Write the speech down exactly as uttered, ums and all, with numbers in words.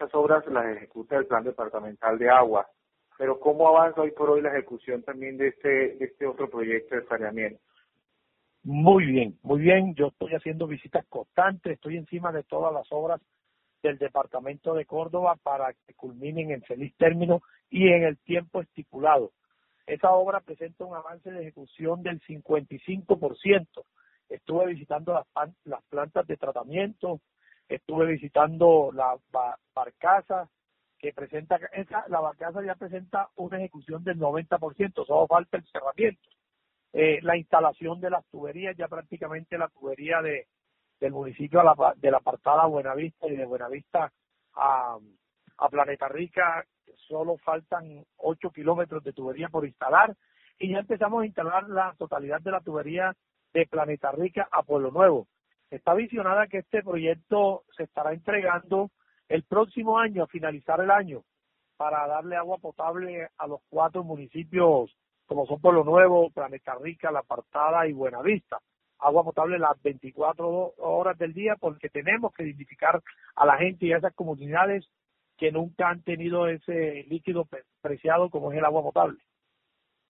Estas obras las ejecuta el Plan Departamental de Agua, pero ¿cómo avanza hoy por hoy la ejecución también de este, de este otro proyecto de saneamiento? Muy bien, muy bien. Yo estoy haciendo visitas constantes, estoy encima de todas las obras del departamento de Córdoba para que culminen en feliz término y en el tiempo estipulado. Esa obra presenta un avance de ejecución del cincuenta y cinco por ciento. Estuve visitando las, las plantas de tratamiento, estuve visitando la ba barcaza, que presenta, esa, la barcaza ya presenta una ejecución del noventa por ciento, solo falta el cerramiento. Eh, la instalación de las tuberías, ya prácticamente la tubería de del municipio a la, de la apartada Buenavista y de Buenavista a, a Planeta Rica, solo faltan ocho kilómetros de tubería por instalar y ya empezamos a instalar la totalidad de la tubería de Planeta Rica a Pueblo Nuevo. Está visionada que este proyecto se estará entregando el próximo año, a finalizar el año, para darle agua potable a los cuatro municipios como son Pueblo Nuevo, Planeta Rica, La Apartada y Buenavista. Agua potable las veinticuatro horas del día, porque tenemos que identificar a la gente y a esas comunidades que nunca han tenido ese líquido preciado como es el agua potable.